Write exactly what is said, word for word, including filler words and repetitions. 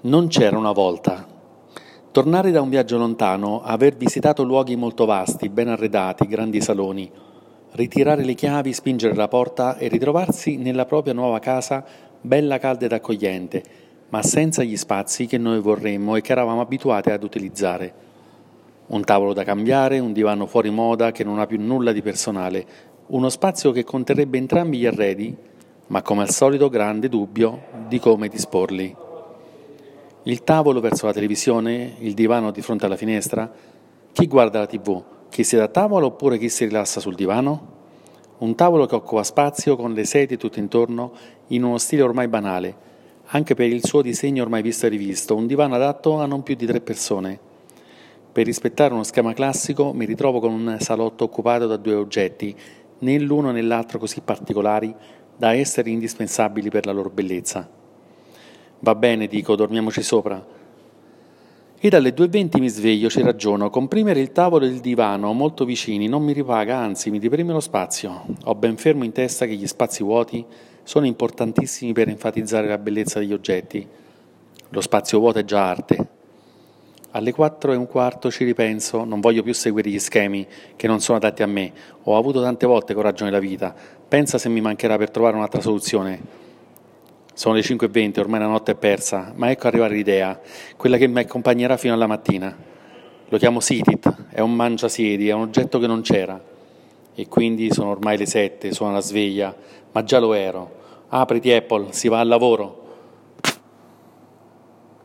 Non c'era una volta. Tornare da un viaggio lontano, aver visitato luoghi molto vasti, ben arredati, grandi saloni, ritirare le chiavi, spingere la porta e ritrovarsi nella propria nuova casa, bella, calda ed accogliente, ma senza gli spazi che noi vorremmo e che eravamo abituati ad utilizzare. Un tavolo da cambiare, un divano fuori moda che non ha più nulla di personale, uno spazio che conterrebbe entrambi gli arredi, ma come al solito grande dubbio di come disporli. Il tavolo verso la televisione, il divano di fronte alla finestra. Chi guarda la tivù? Chi siede a tavola oppure chi si rilassa sul divano? Un tavolo che occupa spazio con le sedie tutto intorno in uno stile ormai banale, anche per il suo disegno ormai visto e rivisto, un divano adatto a non più di tre persone. Per rispettare uno schema classico mi ritrovo con un salotto occupato da due oggetti, né l'uno né l'altro così particolari da essere indispensabili per la loro bellezza. Va bene, dico, dormiamoci sopra. E dalle due e venti mi sveglio, ci ragiono. Comprimere il tavolo e il divano molto vicini non mi ripaga, anzi mi deprime lo spazio. Ho ben fermo in testa che gli spazi vuoti sono importantissimi per enfatizzare la bellezza degli oggetti. Lo spazio vuoto è già arte. Alle quattro e un quarto ci ripenso, non voglio più seguire gli schemi che non sono adatti a me. Ho avuto tante volte coraggio nella vita. Pensa se mi mancherà per trovare un'altra soluzione. Sono le cinque e venti, ormai la notte è persa, ma ecco arrivare l'idea, quella che mi accompagnerà fino alla mattina. Lo chiamo Sit-It, è un mangiasiedi, è un oggetto che non c'era. E quindi sono ormai le sette, sono alla sveglia, ma già lo ero. Apriti Apple, si va al lavoro.